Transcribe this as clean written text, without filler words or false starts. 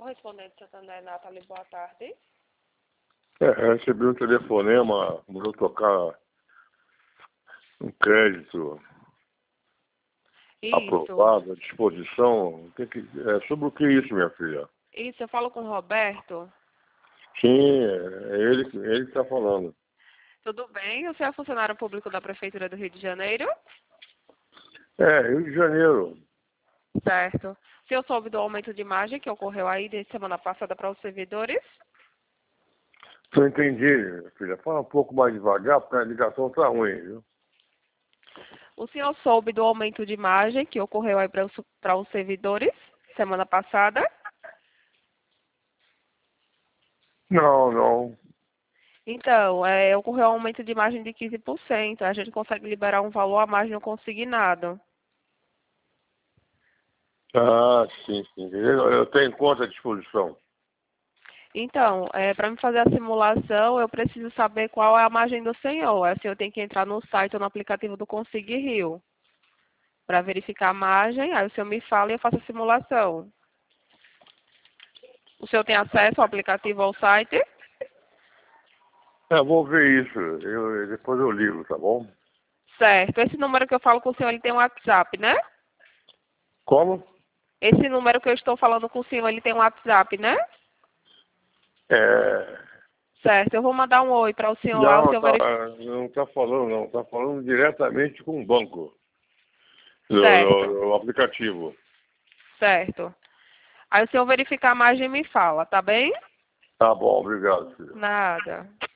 correspondente Santander, Nathalie, boa tarde. Recebi um telefonema, mandou tocar um crédito aprovado, à disposição. Sobre o que é isso, minha filha? Isso, eu falo com o Roberto. Sim, é ele que está falando. Tudo bem? Você é funcionário público da Prefeitura do Rio de Janeiro? Rio de Janeiro. Certo. O senhor soube do aumento de margem que ocorreu aí de semana passada para os servidores? Não entendi, minha filha. Fala um pouco mais devagar, porque a ligação está ruim, viu? O senhor soube do aumento de margem que ocorreu aí para os servidores semana passada? Não. Então, ocorreu um aumento de margem de 15%. A gente consegue liberar um valor a mais no consignado. Sim. Eu tenho conta à disposição. Então, para me fazer a simulação, eu preciso saber qual é a margem do senhor. Assim, eu tenho que entrar no site ou no aplicativo do Consig Rio para verificar a margem. Aí o senhor me fala e eu faço a simulação. O senhor tem acesso ao aplicativo ou ao site? Vou ver isso. Depois eu ligo, tá bom? Certo. Esse número que eu falo com o senhor, ele tem um WhatsApp, né? Como? Esse número que eu estou falando com o senhor, ele tem um WhatsApp, né? Certo. Eu vou mandar um oi para o senhor lá. O senhor Não está falando, não. Está falando diretamente com o banco. Certo. No aplicativo. Certo. Aí o senhor verificar a margem e me fala, tá bem? Tá bom, obrigado, filho. Nada.